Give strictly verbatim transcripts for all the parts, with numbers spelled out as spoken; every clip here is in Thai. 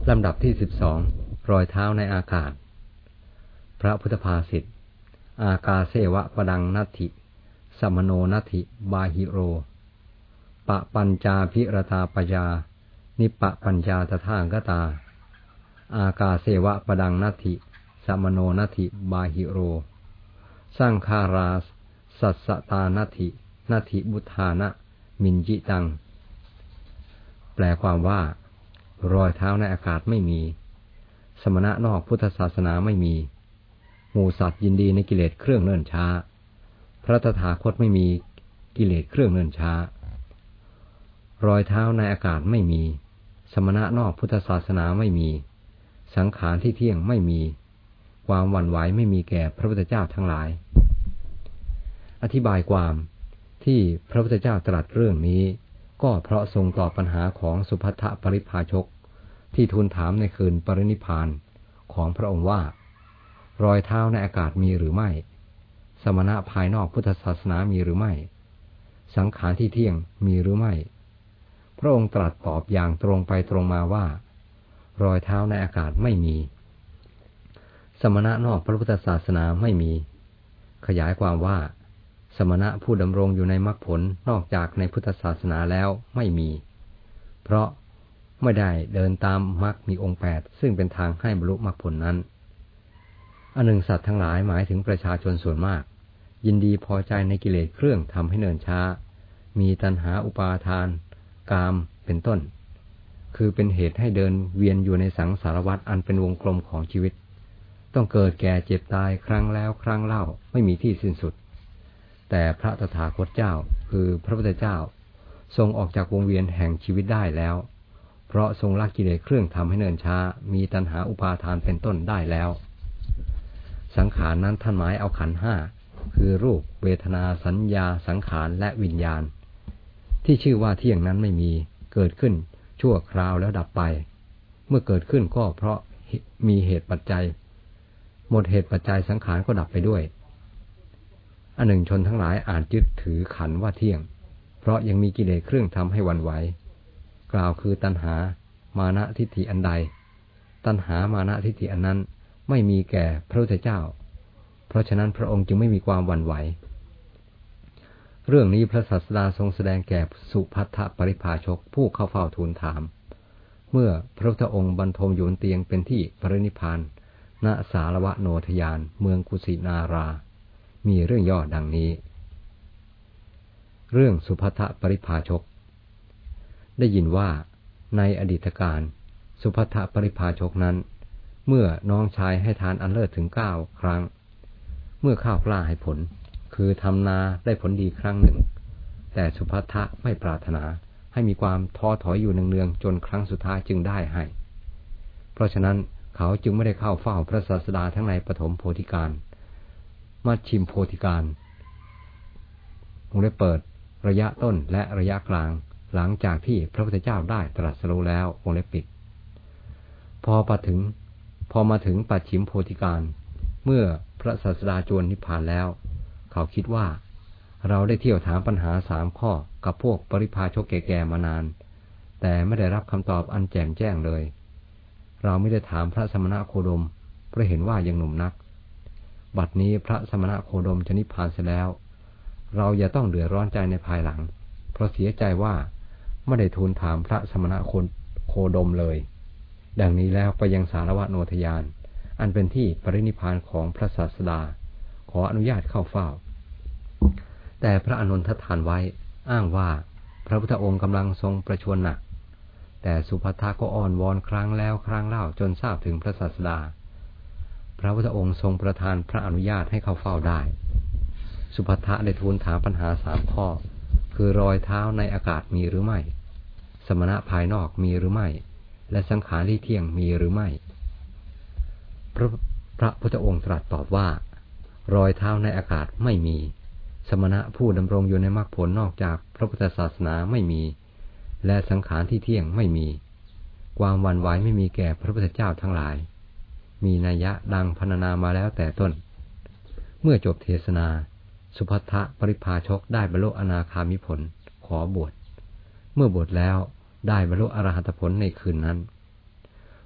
ลำดับที่สิบสองรอยเท้าในอากาศพระพุทธภาษิตอากาเสวะปดังนัตถิสัมมโนนัตถิบาหิโรปะปัญจาภิรตาปยานิปะปัญญาตถากตาอากาเสวะปดังนัตถิสัมมโนนัตถิบาหิโรสร้างคาราสัสสตานัตถินัตถิบุทานะมินจิตังแปลความว่ารอยเท้าในอากาศไม่มีสมณะนอกพุทธศาสนาไม่มีหมู่สัตว์ยินดีในกิเลสเครื่องเนิ่นช้าพระตถาคตไม่มีกิเลสเครื่องเนิ่นช้ารอยเท้าในอากาศไม่มีสมณะนอกพุทธศาสนาไม่มีสังขารที่เที่ยงไม่มีความหวั่นไหวไม่มีแก่พระพุทธเจ้าทั้งหลายอธิบายความที่พระพุทธเจ้าตรัสเรื่องนี้ก็เพราะทรงตอบปัญหาของสุภัททปริภาชกที่ทูลถามในคืนปรินิพพานของพระองค์ว่ารอยเท้าในอากาศมีหรือไม่สมณะภายนอกพุทธศาสนามีหรือไม่สังขารที่เที่ยงมีหรือไม่พระองค์ตรัสตอบอย่างตรงไปตรงมาว่ารอยเท้าในอากาศไม่มีสมณะนอกพระพุทธศาสนาไม่มีขยายความว่าสมณะผู้ดำรงอยู่ในมรรคผลนอกจากในพุทธศาสนาแล้วไม่มีเพราะไม่ได้เดินตามมรรคมีองค์แปดซึ่งเป็นทางให้บรรลุมรรคผลนั้นอันหนึ่งสัตว์ทั้งหลายหมายถึงประชาชนส่วนมากยินดีพอใจในกิเลสเครื่องทำให้เนิ่นช้ามีตัณหาอุปาทานกามเป็นต้นคือเป็นเหตุให้เดินเวียนอยู่ในสังสารวัฏอันเป็นวงกลมของชีวิตต้องเกิดแก่เจ็บตายครั้งแล้วครั้งเล่าไม่มีที่สิ้นสุดแต่พระตถาคตเจ้าคือพระพุทธเจ้าทรงออกจากวงเวียนแห่งชีวิตได้แล้วเพราะทรงละกิเลสเครื่องทำให้เนิ่นช้ามีตัณหาอุปาทานเป็นต้นได้แล้วสังขารนั้นท่านหมายเอาขันธ์ห้าคือรูปเวทนาสัญญาสังขารและวิญญาณที่ชื่อว่าเที่ยงนั้นไม่มีเกิดขึ้นชั่วคราวแล้วดับไปเมื่อเกิดขึ้นก็เพราะมีเหตุปัจจัยหมดเหตุปัจจัยสังขารก็ดับไปด้วยอันหนึ่งชนทั้งหลายอาจยึดถือขันธ์ว่าเที่ยงเพราะยังมีกิเลสเครื่องทำให้หวั่นไหวกล่าวคือตัณหามานะทิฏฐิอันใดตัณหามานะทิฏฐิอันนั้นไม่มีแก่พระพุทธเจ้าเพราะฉะนั้นพระองค์จึงไม่มีความหวั่นไหวเรื่องนี้พระศาสดาทรงแสดงแก่สุภัททปริภาชกผู้เข้าเฝ้าทูลถามเมื่อพระพุทธองค์บรรทมอยู่บนเตียงเป็นที่ปรินิพพานณสารวโนทยานเมืองกุสินารามีเรื่องย่อดังนี้เรื่องสุภัททปริภาชกได้ยินว่าในอดีตการสุภัททปริภาชกนั้นเมื่อน้องชายให้ทานอันเลิศถึงเก้าครั้งเมื่อข้าวกล้าให้ผลคือทำนาได้ผลดีครั้งหนึ่งแต่สุภัททะไม่ปรารถนาให้มีความท้อถอยอยู่เนืองๆจนครั้งสุดท้ายจึงได้ให้เพราะฉะนั้นเขาจึงไม่ได้เข้าเฝ้าพระศาสดาทั้งในปฐมโพธิการมัชชิมโพธิการวงเล็บเปิดระยะต้นและระยะกลางหลังจากที่พระพุทธเจ้าได้ตรัสรู้แล้ววงเล็บปิดพอมาถึงพอมาถึงปัจฉิมโพธิการเมื่อพระศาสดาจวนนิพพานแล้วเขาคิดว่าเราได้เที่ยวถามปัญหาสามข้อกับพวกปริพาชกแก่ๆมานานแต่ไม่ได้รับคำตอบอันแจ่มแจ้งเลยเราไม่ได้ถามพระสมณโคดมเพราะเห็นว่ายังหนุ่มนักบัดนี้พระสมณโคดมจะนิพพานเสียแล้วเราอย่าต้องเดือดร้อนใจในภายหลังเพราะเสียใจว่าไม่ได้ทูลถามพระสมณโคดมเลยดังนี้แล้วไปยังสารวโนทยานอันเป็นที่ปรินิพพานของพระศาสดาขออนุญาตเข้าเฝ้าแต่พระอานนททานไว้อ้างว่าพระพุทธองค์กำลังทรงประชวรหนักแต่สุภัททะก็อ้อนวอนครั้งแล้วครั้งเล่าจนทราบถึงพระศาสดาพระพุทธองค์ทรงประทานพระอนุญาตให้เข้าเฝ้าได้สุภัททะได้ทูลถามปัญหาสามข้อคือรอยเท้าในอากาศมีหรือไม่สมณะภายนอกมีหรือไม่และสังขารที่เที่ยงมีหรือไม่พระพระพุทธองค์ตรัสตอบว่ารอยเท้าในอากาศไม่มีสมณะผู้ดำรงอยู่ในมรรคผลนอกจากพระพุทธศาสนาไม่มีและสังขารที่เที่ยงไม่มีความหวั่นไหวไม่มีแก่พระพุทธเจ้าทั้งหลายมีนัยยะดังพรรณนามาแล้วแต่ต้นเมื่อจบเทศนาสุภัททปริภาชกได้บรรลุอนาคามิผลขอบวชเมื่อบวชแล้วได้บรรลุอรหัตผลในคืนนั้น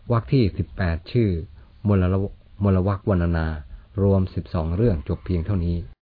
วรรคที่สิบแปดชื่อมลวมลวรรควรรณนา รวมสิบสองเรื่องจบเพียงเท่านี้